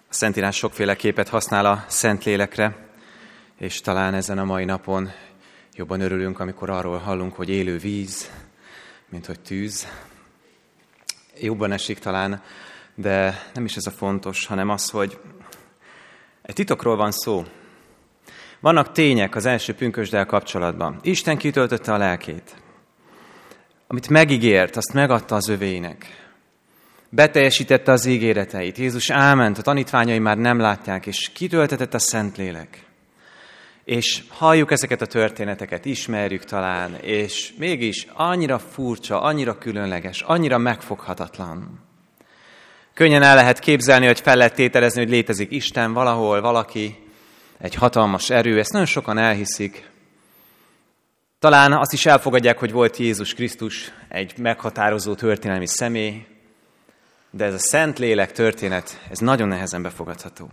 A Szentírás sokféle képet használ a Szentlélekre, és talán ezen a mai napon jobban örülünk, amikor arról hallunk, hogy élő víz, mint hogy tűz. Jobban esik talán, de nem is ez a fontos, hanem az, hogy egy titokról van szó. Vannak tények az első pünkösddel kapcsolatban. Isten kitöltötte a lelkét. Amit megígért, azt megadta az övéinek. Beteljesítette az ígéreteit. Jézus elment, a tanítványai már nem látják, és kitöltetett a Szentlélek. És halljuk ezeket a történeteket, ismerjük talán, és mégis annyira furcsa, annyira különleges, annyira megfoghatatlan. Könnyen el lehet képzelni, hogy fel lehet tételezni, hogy létezik Isten valahol, valaki, egy hatalmas erő, ezt nagyon sokan elhiszik. Talán azt is elfogadják, hogy volt Jézus Krisztus egy meghatározó történelmi személy, de ez a Szentlélek történet, ez nagyon nehezen befogadható.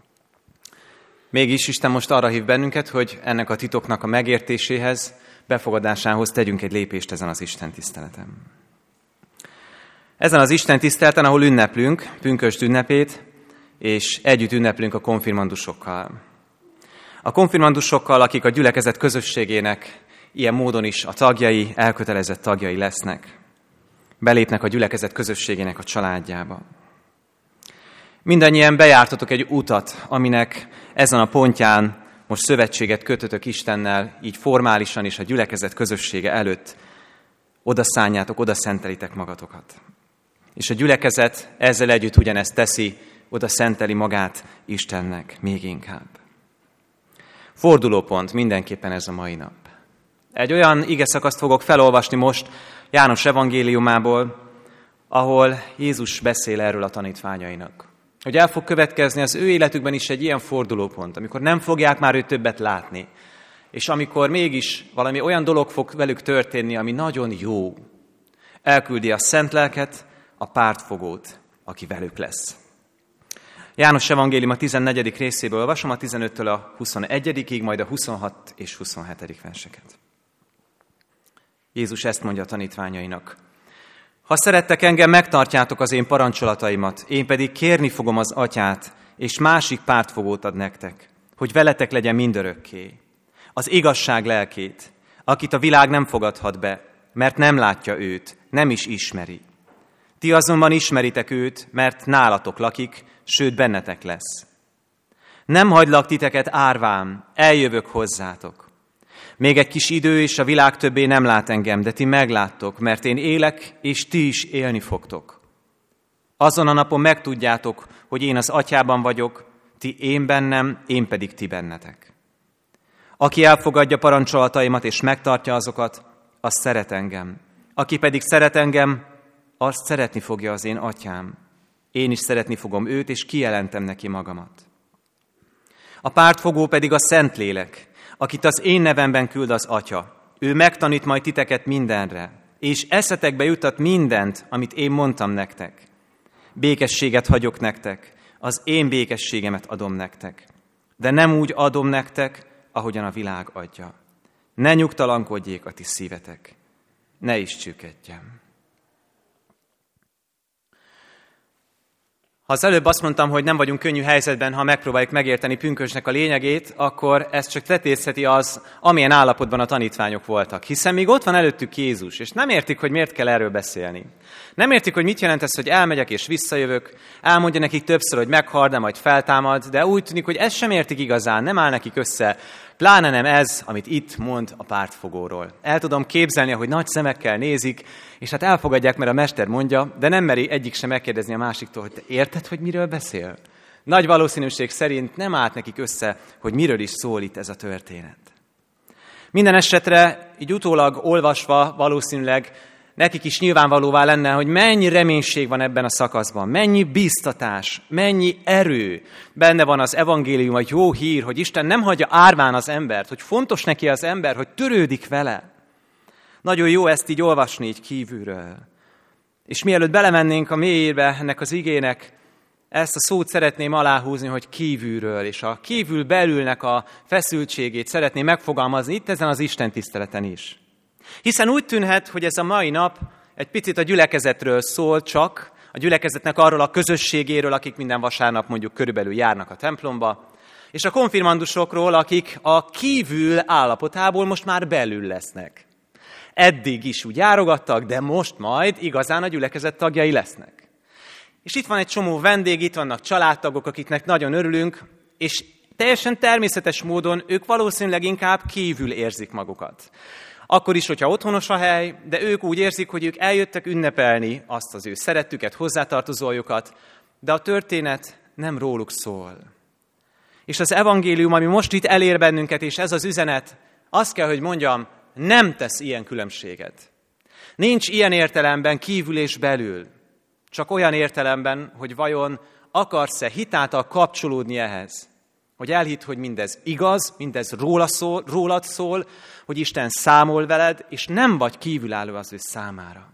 Mégis Isten most arra hív bennünket, hogy ennek a titoknak a megértéséhez, befogadásához tegyünk egy lépést ezen az Isten tiszteleten. Ezen az Isten tiszteleten, ahol ünneplünk, pünkösd ünnepét, és együtt ünneplünk a konfirmandusokkal. A konfirmandusokkal, akik a gyülekezet közösségének ilyen módon is a tagjai, elkötelezett tagjai lesznek. Belépnek a gyülekezet közösségének a családjába. Mindannyian bejártatok egy utat, aminek ezen a pontján most szövetséget kötötök Istennel, így formálisan is a gyülekezet közössége előtt odaszánjátok, odaszentelitek magatokat. És a gyülekezet ezzel együtt ugyanezt teszi, odaszenteli magát Istennek még inkább. Fordulópont mindenképpen ez a mai nap. Egy olyan igeszakaszt fogok felolvasni most János evangéliumából, ahol Jézus beszél erről a tanítványainak. Hogy el fog következni az ő életükben is egy ilyen fordulópont, amikor nem fogják már őt többet látni, és amikor mégis valami olyan dolog fog velük történni, ami nagyon jó. Elküldi a Szent Lelket, a pártfogót, aki velük lesz. János evangélium a 14. részéből olvasom, a 15-től a 21-ig, majd a 26 és 27. verseket. Jézus ezt mondja a tanítványainak. Ha szerettek engem, megtartjátok az én parancsolataimat, én pedig kérni fogom az Atyát, és másik pártfogót ad nektek, hogy veletek legyen mindörökké. Az igazság lelkét, akit a világ nem fogadhat be, mert nem látja őt, nem is ismeri. Ti azonban ismeritek őt, mert nálatok lakik, sőt bennetek lesz. Nem hagylak titeket árván, eljövök hozzátok. Még egy kis idő, és a világ többé nem lát engem, de ti megláttok, mert én élek, és ti is élni fogtok. Azon a napon megtudjátok, hogy én az Atyában vagyok, ti én bennem, én pedig ti bennetek. Aki elfogadja parancsolataimat, és megtartja azokat, az szeret engem. Aki pedig szeret engem, azt szeretni fogja az én Atyám. Én is szeretni fogom őt, és kijelentem neki magamat. A pártfogó pedig a Szentlélek, akit az én nevemben küld az Atya. Ő megtanít majd titeket mindenre, és eszetekbe jutat mindent, amit én mondtam nektek. Békességet hagyok nektek, az én békességemet adom nektek. De nem úgy adom nektek, ahogyan a világ adja. Ne nyugtalankodjék a ti szívetek, ne is csüggedjen. Ha az előbb azt mondtam, hogy nem vagyunk könnyű helyzetben, ha megpróbáljuk megérteni pünkösdnek a lényegét, akkor ez csak tetézheti az, amilyen állapotban a tanítványok voltak. Hiszen még ott van előttük Jézus, és nem értik, hogy miért kell erről beszélni. Nem értik, hogy mit jelent ez, hogy elmegyek és visszajövök, elmondja nekik többször, hogy meghal, de majd feltámad, de úgy tűnik, hogy ezt sem értik igazán, nem áll nekik össze. Pláne nem ez, amit itt mond a pártfogóról. El tudom képzelni, hogy nagy szemekkel nézik, és hát elfogadják, mert a mester mondja, de nem meri egyik sem megkérdezni a másiktól, hogy te érted, hogy miről beszél? Nagy valószínűség szerint nem állt nekik össze, hogy miről is szól itt ez a történet. Minden esetre, így utólag olvasva valószínűleg nekik is nyilvánvalóvá lenne, hogy mennyi reménység van ebben a szakaszban, mennyi bíztatás, mennyi erő. Benne van az evangélium, a jó hír, hogy Isten nem hagyja árván az embert, hogy fontos neki az ember, hogy törődik vele. Nagyon jó ezt így olvasni így kívülről. És mielőtt belemennénk a mélyébe ennek az igének, ezt a szót szeretném aláhúzni, hogy kívülről, és a kívül belülnek a feszültségét szeretném megfogalmazni itt ezen az Isten tiszteleten is. Hiszen úgy tűnhet, hogy ez a mai nap egy picit a gyülekezetről szól csak, a gyülekezetnek arról a közösségéről, akik minden vasárnap mondjuk körülbelül járnak a templomba, és a konfirmandusokról, akik a kívül állapotából most már belül lesznek. Eddig is úgy járogattak, de most majd igazán a gyülekezet tagjai lesznek. És itt van egy csomó vendég, itt vannak családtagok, akiknek nagyon örülünk, és teljesen természetes módon ők valószínűleg inkább kívül érzik magukat. Akkor is, hogyha otthonos a hely, de ők úgy érzik, hogy ők eljöttek ünnepelni azt az ő szerettüket, hozzátartozójukat, de a történet nem róluk szól. És az evangélium, ami most itt elér bennünket, és ez az üzenet, azt kell, hogy mondjam, nem tesz ilyen különbséget. Nincs ilyen értelemben kívül és belül, csak olyan értelemben, hogy vajon akarsz-e hitáltal kapcsolódni ehhez. Hogy elhidd, hogy mindez igaz, mindez rólad szól, hogy Isten számol veled, és nem vagy kívülálló az ő számára.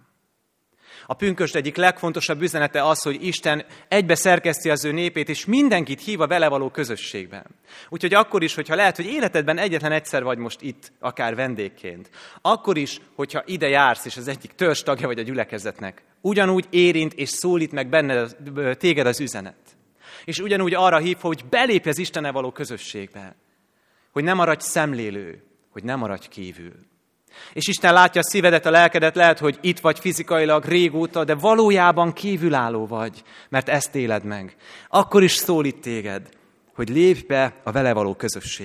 A pünkösd egyik legfontosabb üzenete az, hogy Isten egybe szerkeszti az ő népét, és mindenkit hív a vele való közösségben. Úgyhogy akkor is, hogyha lehet, hogy életedben egyetlen egyszer vagy most itt, akár vendégként, akkor is, hogyha ide jársz, és az egyik törzs tagja vagy a gyülekezetnek, ugyanúgy érint és szólít meg benned, téged az üzenet. És ugyanúgy arra hív, hogy belépj az Istennel való közösségbe, hogy ne maradj szemlélő, hogy ne maradj kívül. És Isten látja a szívedet, a lelkedet, lehet, hogy itt vagy fizikailag régóta, de valójában kívülálló vagy, mert ezt éled meg. Akkor is szólít téged, hogy lépj be a vele való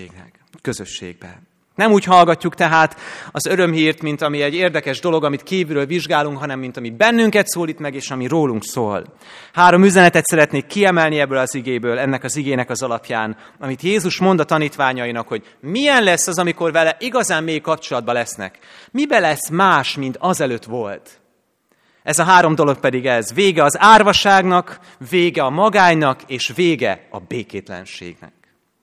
közösségbe. Nem úgy hallgatjuk tehát az örömhírt, mint ami egy érdekes dolog, amit kívülről vizsgálunk, hanem mint ami bennünket szólít meg, és ami rólunk szól. 3 üzenetet szeretnék kiemelni ebből az igéből, ennek az igének az alapján, amit Jézus mond a tanítványainak, hogy milyen lesz az, amikor vele igazán mély kapcsolatban lesznek. Mibe lesz más, mint azelőtt volt? Ez a 3 dolog pedig ez. Vége az árvaságnak, vége a magánynak, és vége a békétlenségnek.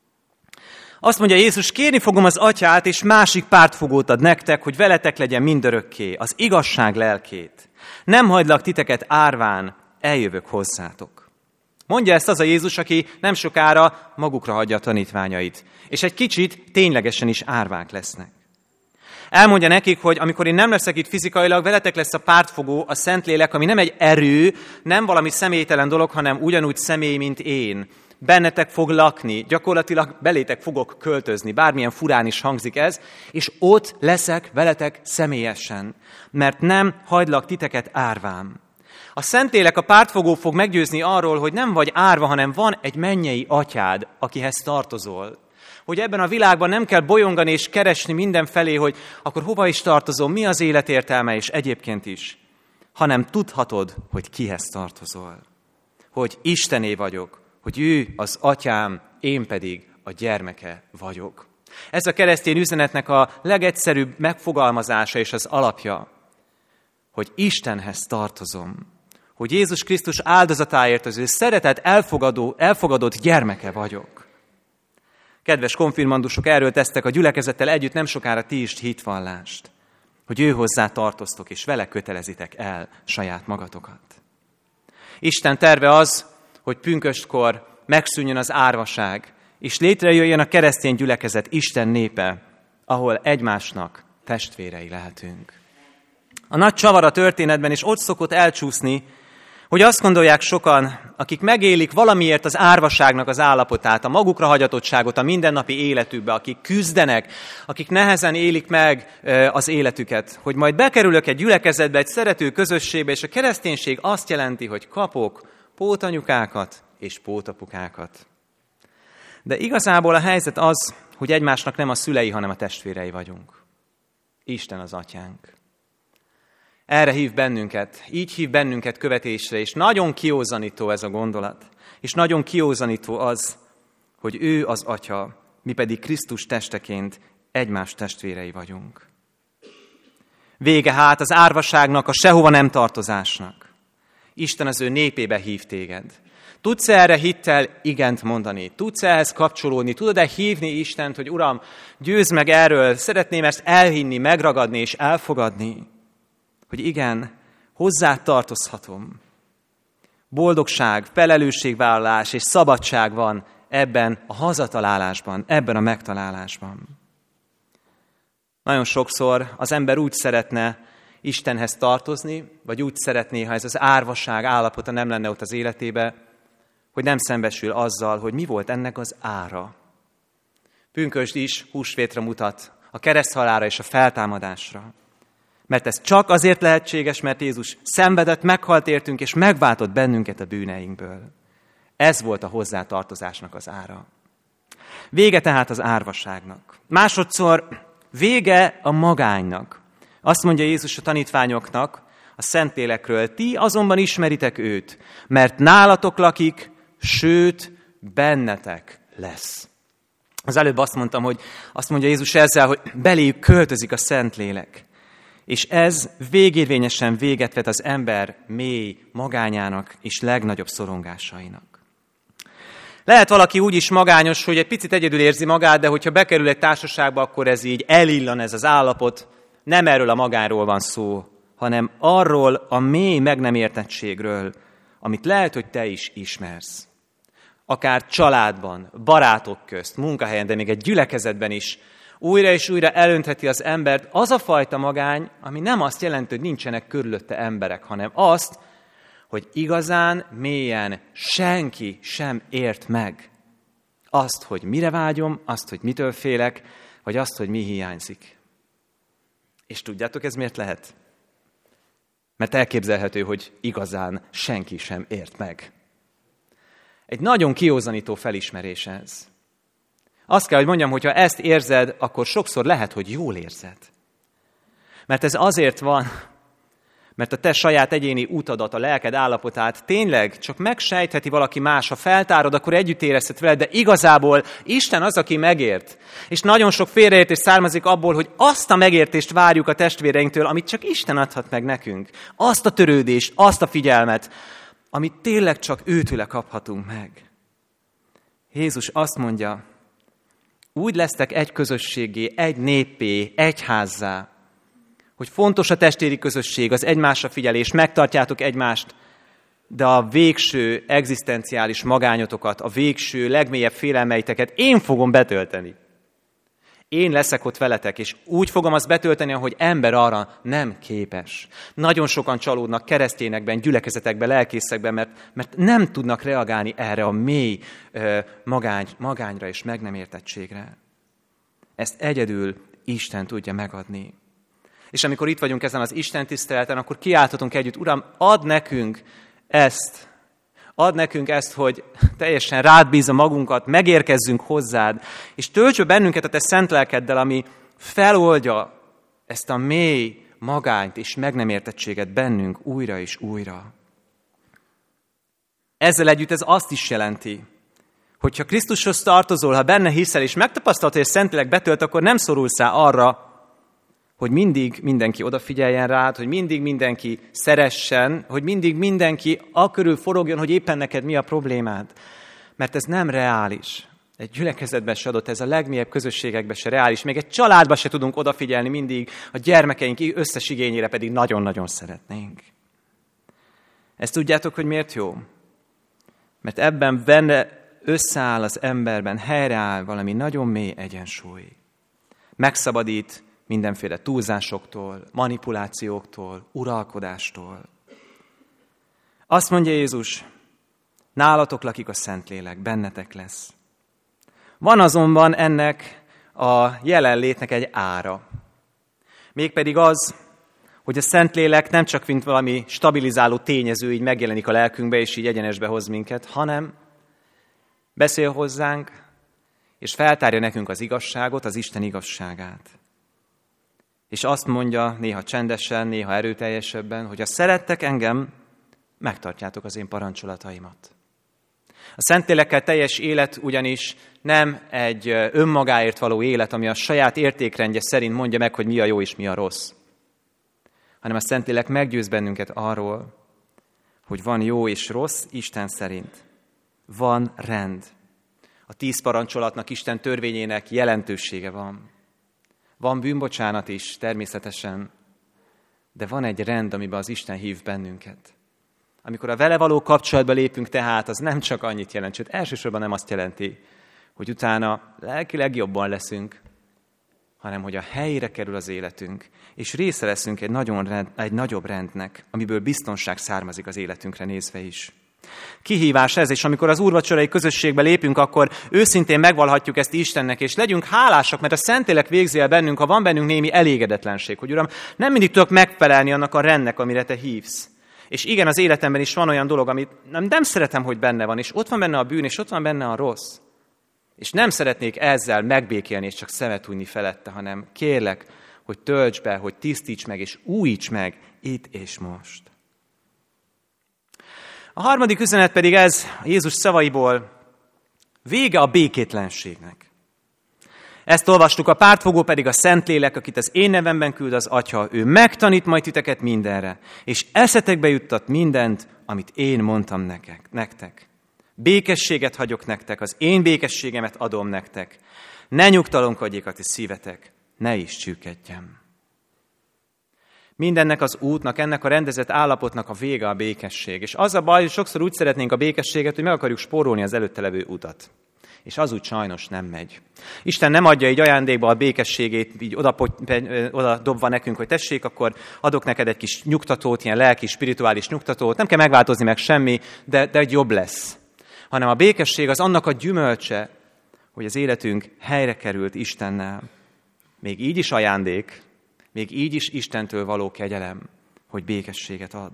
Azt mondja Jézus, kérni fogom az Atyát, és másik pártfogót ad nektek, hogy veletek legyen mindörökké, az igazság lelkét. Nem hagylak titeket árván, eljövök hozzátok. Mondja ezt az a Jézus, aki nem sokára magukra hagyja a tanítványait, és egy kicsit ténylegesen is árvák lesznek. Elmondja nekik, hogy amikor én nem leszek itt fizikailag, veletek lesz a pártfogó, a Szentlélek, ami nem egy erő, nem valami személytelen dolog, hanem ugyanúgy személy, mint én. Bennetek fog lakni, gyakorlatilag belétek fogok költözni, bármilyen furán is hangzik ez, és ott leszek veletek személyesen, mert nem hagylak titeket árván. A Szentlélek, a pártfogó fog meggyőzni arról, hogy nem vagy árva, hanem van egy mennyei atyád, akihez tartozol. Hogy ebben a világban nem kell bolyongani és keresni mindenfelé, hogy akkor hova is tartozom, mi az élet értelme, és egyébként is, hanem tudhatod, hogy kihez tartozol. Hogy Istené vagyok, hogy ő az atyám, én pedig a gyermeke vagyok. Ez a keresztény üzenetnek a legegyszerűbb megfogalmazása és az alapja, hogy Istenhez tartozom, hogy Jézus Krisztus áldozatáért az ő szeretet elfogadott gyermeke vagyok. Kedves konfirmandusok, erről tesztek a gyülekezettel együtt nem sokára ti is hitvallást, hogy ő hozzá tartoztok, és vele kötelezitek el saját magatokat. Isten terve az, hogy pünköstkor megszűnjön az árvaság, és létrejöjjön a keresztény gyülekezet, Isten népe, ahol egymásnak testvérei lehetünk. A nagy csavar a történetben is ott szokott elcsúszni, hogy azt gondolják sokan, akik megélik valamiért az árvaságnak az állapotát, a magukra hagyatottságot a mindennapi életükbe, akik küzdenek, akik nehezen élik meg az életüket, hogy majd bekerülök egy gyülekezetbe, egy szerető közösségbe, és a kereszténység azt jelenti, hogy kapok pótanyukákat és pótapukákat. De igazából a helyzet az, hogy egymásnak nem a szülei, hanem a testvérei vagyunk. Isten az atyánk. Erre hív bennünket, így hív bennünket követésre, és nagyon kiózanító ez a gondolat. És nagyon kiózanító az, hogy ő az atya, mi pedig Krisztus testeként egymás testvérei vagyunk. Vége hát az árvaságnak, a sehova nem tartozásnak. Isten az ő népébe hív téged. Tudsz erre hittel igent mondani? Tudsz ehhez kapcsolódni? Tudod-e hívni Istent, hogy Uram, győzd meg erről, szeretném ezt elhinni, megragadni és elfogadni? Hogy igen, hozzád tartozhatom. Boldogság, felelősségvállalás és szabadság van ebben a hazatalálásban, ebben a megtalálásban. Nagyon sokszor az ember úgy szeretne, Istenhez tartozni, vagy úgy szeretné, ha ez az árvaság állapota nem lenne ott az életébe, hogy nem szembesül azzal, hogy mi volt ennek az ára. Pünkösd is húsvétra mutat, a kereszthalálra és a feltámadásra. Mert ez csak azért lehetséges, mert Jézus szenvedett, meghalt értünk, és megváltott bennünket a bűneinkből. Ez volt a hozzátartozásnak az ára. Vége tehát az árvaságnak. Másodszor vége a magánynak. Azt mondja Jézus a tanítványoknak a Szentlélekről, ti azonban ismeritek őt, mert nálatok lakik, sőt, bennetek lesz. Az előbb azt mondja Jézus ezzel, hogy beléjük költözik a Szentlélek. És ez végérvényesen véget vet az ember mély magányának és legnagyobb szorongásainak. Lehet valaki úgy is magányos, hogy egy picit egyedül érzi magát, de hogyha bekerül egy társaságba, akkor ez így elillan ez az állapot. Nem erről a magányról van szó, hanem arról a mély meg nem értettségről, amit lehet, hogy te is ismersz. Akár családban, barátok közt, munkahelyen, de még egy gyülekezetben is újra és újra elöntheti az embert az a fajta magány, ami nem azt jelenti, hogy nincsenek körülötte emberek, hanem azt, hogy igazán, mélyen senki sem ért meg azt, hogy mire vágyom, azt, hogy mitől félek, vagy azt, hogy mi hiányzik. És tudjátok, ez miért lehet? Mert elképzelhető, hogy igazán senki sem ért meg. Egy nagyon kiózanító felismerés ez. Azt kell, hogy mondjam, hogyha ezt érzed, akkor sokszor lehet, hogy jól érzed. Mert ez azért van, mert a te saját egyéni utadat, a lelked állapotát tényleg csak megsejtheti valaki más. Ha feltárod, akkor együtt érezted veled, de igazából Isten az, aki megért. És nagyon sok félreértés származik abból, hogy azt a megértést várjuk a testvéreinktől, amit csak Isten adhat meg nekünk. Azt a törődést, azt a figyelmet, amit tényleg csak őtőle kaphatunk meg. Jézus azt mondja, úgy lesztek egy közösségé, egy néppé, egy házzá, hogy fontos a testvéri közösség, az egymásra figyelés, megtartjátok egymást, de a végső egzisztenciális magányotokat, a végső legmélyebb félelmeiteket én fogom betölteni. Én leszek ott veletek, és úgy fogom azt betölteni, ahogy ember arra nem képes. Nagyon sokan csalódnak keresztényekben, gyülekezetekben, lelkészekben, mert nem tudnak reagálni erre a mély magányra és meg nem értettségre. Ezt egyedül Isten tudja megadni. És amikor itt vagyunk ezen az Isten tiszteleten, akkor kiálthatunk együtt, Uram, add nekünk ezt, hogy teljesen rád bízza magunkat, megérkezzünk hozzád, és töltsd bennünket a te szent lelkeddel, ami feloldja ezt a mély magányt és meg nem értettséget bennünk újra és újra. Ezzel együtt ez azt is jelenti, hogyha Krisztushoz tartozol, ha benne hiszel, és megtapasztalod, hogy a Szentlélek betölt, akkor nem szorulsz rá arra, hogy mindig mindenki odafigyeljen rád, hogy mindig mindenki szeressen, hogy mindig mindenki akörül forogjon, hogy éppen neked mi a problémád. Mert ez nem reális. Egy gyülekezetben se adott, ez a legmélyebb közösségekben se reális. Még egy családban se tudunk odafigyelni mindig, a gyermekeink összes igényére pedig nagyon-nagyon szeretnénk. Ezt tudjátok, hogy miért jó? Mert ebben benne összeáll az emberben, helyreáll valami nagyon mély egyensúly. Megszabadít mindenféle túlzásoktól, manipulációktól, uralkodástól. Azt mondja Jézus, nálatok lakik a Szentlélek, bennetek lesz. Van azonban ennek a jelenlétnek egy ára. Mégpedig az, hogy a Szentlélek nem csak mint valami stabilizáló tényező így megjelenik a lelkünkbe, és így egyenesbe hoz minket, hanem beszél hozzánk, és feltárja nekünk az igazságot, az Isten igazságát. És azt mondja, néha csendesen, néha erőteljesebben, hogy ha szerettek engem, megtartjátok az én parancsolataimat. A Szentlélekkel teljes élet ugyanis nem egy önmagáért való élet, ami a saját értékrendje szerint mondja meg, hogy mi a jó és mi a rossz. Hanem a Szentlélek meggyőz bennünket arról, hogy van jó és rossz Isten szerint. Van rend. A 10 parancsolatnak, Isten törvényének jelentősége van. Van bűnbocsánat is, természetesen, de van egy rend, amiben az Isten hív bennünket. Amikor a vele való kapcsolatba lépünk tehát, az nem csak annyit jelent, sőt elsősorban nem azt jelenti, hogy utána lelkileg jobban leszünk, hanem hogy a helyére kerül az életünk, és része leszünk egy nagyobb rendnek, amiből biztonság származik az életünkre nézve is. Kihívás ez, és amikor az úrvacsorai közösségbe lépünk, akkor őszintén megvalhatjuk ezt Istennek, és legyünk hálásak, mert a Szentlélek végzi el bennünk, ha van bennünk némi elégedetlenség, hogy Uram, nem mindig tudok megfelelni annak a rendnek, amire Te hívsz. És igen, az életemben is van olyan dolog, amit nem szeretem, hogy benne van, és ott van benne a bűn, és ott van benne a rossz. És nem szeretnék ezzel megbékélni, és csak szemet hunyni felette, hanem kérlek, hogy tölts be, hogy tisztíts meg, és újíts meg itt és most. A harmadik üzenet pedig ez, Jézus szavaiból, vége a békétlenségnek. Ezt olvastuk, a pártfogó pedig a Szentlélek, akit az én nevemben küld az Atya, ő megtanít majd titeket mindenre, és eszetekbe juttat mindent, amit én mondtam nektek. Békességet hagyok nektek, az én békességemet adom nektek. Ne nyugtalankodjék a ti szívetek, ne is csüggedjen. Mindennek az útnak, ennek a rendezett állapotnak a vége a békesség. És az a baj, hogy sokszor úgy szeretnénk a békességet, hogy meg akarjuk spórolni az előtte levő utat. És az úgy sajnos nem megy. Isten nem adja így ajándékba a békességét, így oda dobva nekünk, hogy tessék, akkor adok neked egy kis nyugtatót, ilyen lelki, spirituális nyugtatót. Nem kell megváltozni meg semmi, de jobb lesz. Hanem a békesség az annak a gyümölcse, hogy az életünk helyre került Istennel. Még így is ajándék, még így is Istentől való kegyelem, hogy békességet ad.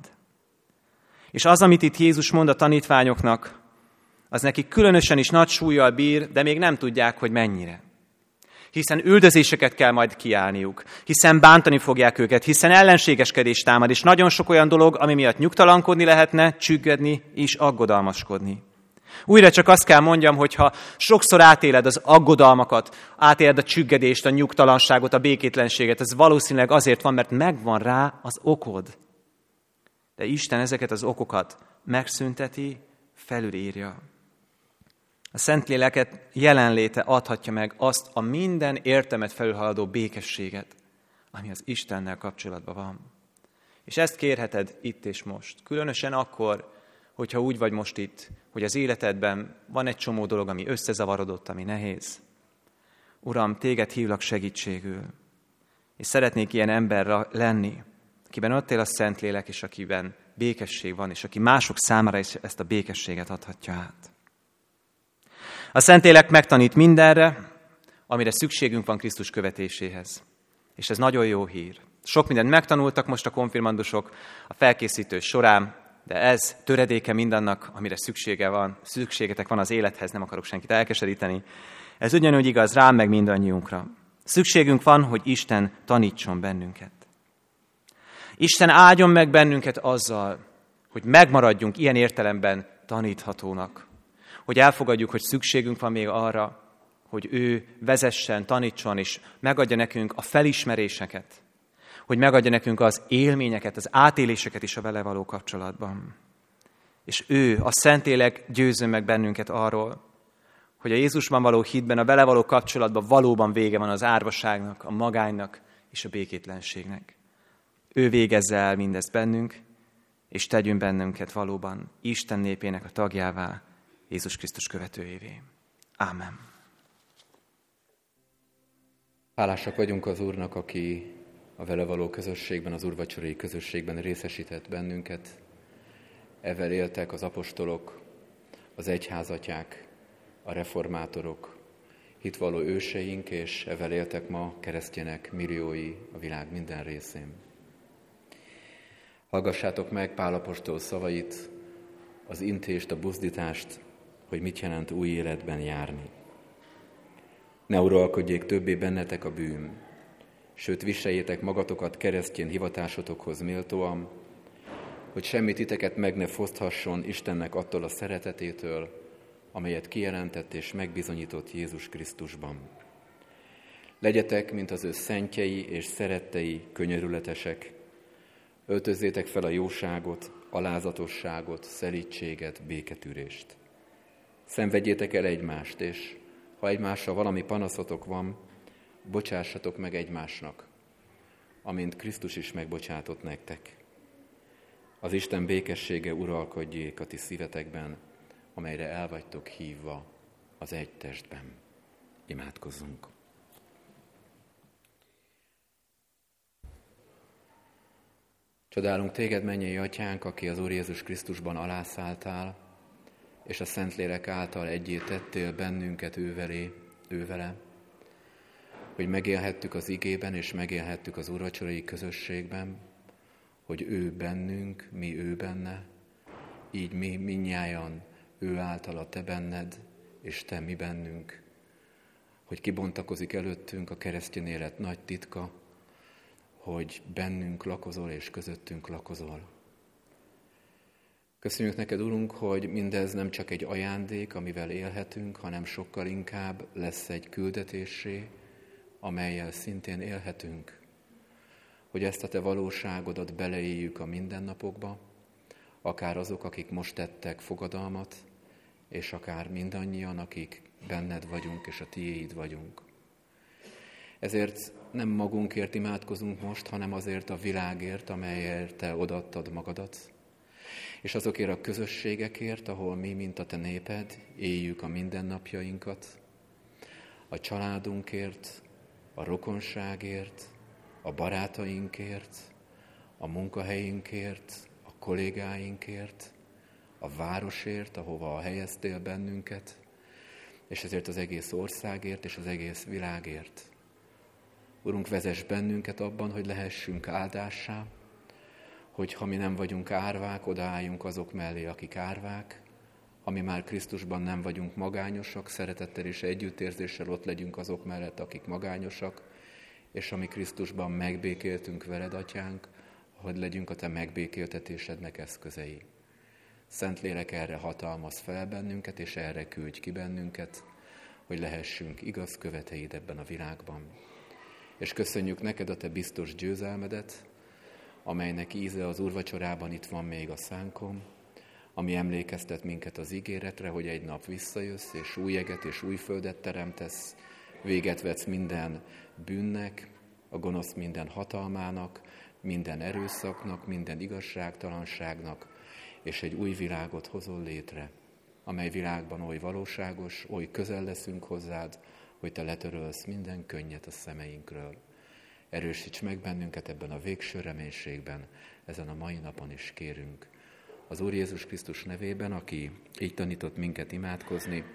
És az, amit itt Jézus mond a tanítványoknak, az nekik különösen is nagy súllyal bír, de még nem tudják, hogy mennyire. Hiszen üldözéseket kell majd kiállniuk, hiszen bántani fogják őket, hiszen ellenségeskedés támad, és nagyon sok olyan dolog, ami miatt nyugtalankodni lehetne, csüggedni és aggodalmaskodni. Újra csak azt kell mondjam, hogy ha sokszor átéled az aggodalmakat, átéled a csüggedést, a nyugtalanságot, a békétlenséget, ez valószínűleg azért van, mert megvan rá az okod. De Isten ezeket az okokat megszünteti, felülírja. A Szentléleket jelenléte adhatja meg azt a minden értelmet felülhaladó békességet, ami az Istennel kapcsolatban van. És ezt kérheted itt és most. Különösen akkor, hogyha úgy vagy most itt, hogy az életedben van egy csomó dolog, ami összezavarodott, ami nehéz. Uram, téged hívlak segítségül, és szeretnék ilyen emberre lenni, akiben ott él a Szentlélek, és akiben békesség van, és aki mások számára is ezt a békességet adhatja át. A Szentlélek megtanít mindenre, amire szükségünk van Krisztus követéséhez. És ez nagyon jó hír. Sok mindent megtanultak most a konfirmandusok a felkészítő során, de ez töredéke mindannak, amire szükségetek van az élethez, nem akarok senkit elkeseríteni. Ez ugyanúgy igaz rám, meg mindannyiunkra. Szükségünk van, hogy Isten tanítson bennünket. Isten áldjon meg bennünket azzal, hogy megmaradjunk ilyen értelemben taníthatónak. Hogy elfogadjuk, hogy szükségünk van még arra, hogy ő vezessen, tanítson, és megadja nekünk a felismeréseket, hogy megadja nekünk az élményeket, az átéléseket is a vele való kapcsolatban. És ő, a Szentlélek győzön meg bennünket arról, hogy a Jézusban való hitben, a vele való kapcsolatban valóban vége van az árvaságnak, a magánynak és a békétlenségnek. Ő végezze el mindezt bennünk, és tegyünk bennünket valóban Isten népének a tagjává, Jézus Krisztus követőjévé. Ámen. Hálásak vagyunk az Úrnak, aki a vele való közösségben, az úrvacsorai közösségben részesített bennünket. Ezzel éltek az apostolok, az egyházatyák, a reformátorok, hitvalló őseink, és ezzel éltek ma keresztjének milliói a világ minden részén. Hallgassátok meg Pál apostol szavait, az intést, a buzdítást, hogy mit jelent új életben járni. Ne uralkodjék többé bennetek a bűn, sőt viseljétek magatokat keresztjén hivatásotokhoz méltóan, hogy semmi titeket meg ne foszthasson Istennek attól a szeretetétől, amelyet kijelentett és megbizonyított Jézus Krisztusban. Legyetek, mint az ő szentjei és szerettei, könyörületesek, öltözzétek fel a jóságot, alázatosságot, szelídséget, béketűrést. Szenvedjétek el egymást, és ha egymással valami panaszotok van, bocsássatok meg egymásnak, amint Krisztus is megbocsátott nektek. Az Isten békessége uralkodjék a ti szívetekben, amelyre el vagytok hívva az egy testben. Imádkozzunk! Csodálunk téged, mennyei atyánk, aki az Úr Jézus Krisztusban alászálltál, és a Szentlélek által egyé tettél bennünket ővele, hogy megélhettük az igében, és megélhettük az úrvacsorai közösségben, hogy ő bennünk, mi ő benne, így mi mindnyájan ő általa te benned, és te mi bennünk, hogy kibontakozik előttünk a keresztény élet nagy titka, hogy bennünk lakozol és közöttünk lakozol. Köszönjük neked, Urunk, hogy mindez nem csak egy ajándék, amivel élhetünk, hanem sokkal inkább lesz egy küldetésé, amellyel szintén élhetünk. Hogy ezt a te valóságodat beleéljük a mindennapokba, akár azok, akik most tettek fogadalmat, és akár mindannyian, akik benned vagyunk, és a tiéd vagyunk. Ezért nem magunkért imádkozunk most, hanem azért a világért, amelyért te odaadtad magadat, és azokért a közösségekért, ahol mi, mint a te néped, éljük a mindennapjainkat, a családunkért, a rokonságért, a barátainkért, a munkahelyünkért, a kollégáinkért, a városért, ahova helyeztél bennünket, és ezért az egész országért és az egész világért. Urunk, vezess bennünket abban, hogy lehessünk áldássá, hogy ha mi nem vagyunk árvák, odaálljunk azok mellé, akik árvák, ha mi már Krisztusban nem vagyunk magányosak, szeretettel és együttérzéssel ott legyünk azok mellett, akik magányosak, és ami Krisztusban megbékéltünk veled, Atyánk, hogy legyünk a te megbékéltetésednek eszközei. Szentlélek, erre hatalmaz fel bennünket, és erre küldj ki bennünket, hogy lehessünk igaz követeid ebben a világban. És köszönjük neked a te biztos győzelmedet, amelynek íze az úrvacsorában itt van még a szánkon, ami emlékeztet minket az ígéretre, hogy egy nap visszajössz, és új eget és új földet teremtesz, véget vetsz minden bűnnek, a gonosz minden hatalmának, minden erőszaknak, minden igazságtalanságnak, és egy új világot hozol létre, amely világban oly valóságos, oly közel leszünk hozzád, hogy te letörölsz minden könnyet a szemeinkről. Erősíts meg bennünket ebben a végső reménységben, ezen a mai napon is kérünk. Az Úr Jézus Krisztus nevében, aki így tanított minket imádkozni,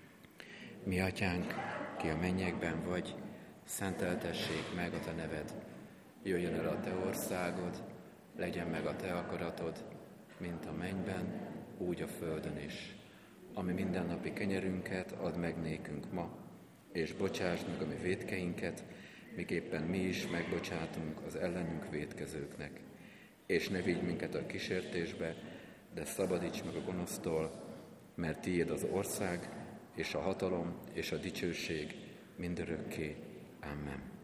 mi Atyánk, ki a mennyekben vagy, szenteltessék meg a te neved. Jöjjön el a te országod, legyen meg a te akaratod, mint a mennyben, úgy a földön is. Ami mindennapi kenyerünket add meg nékünk ma, és bocsásd meg a mi vétkeinket, miképpen mi is megbocsátunk az ellenünk vétkezőknek. És ne vigy minket a kísértésbe, de szabadíts meg a gonosztól, mert tiéd az ország, és a hatalom, és a dicsőség mindörökké. Amen.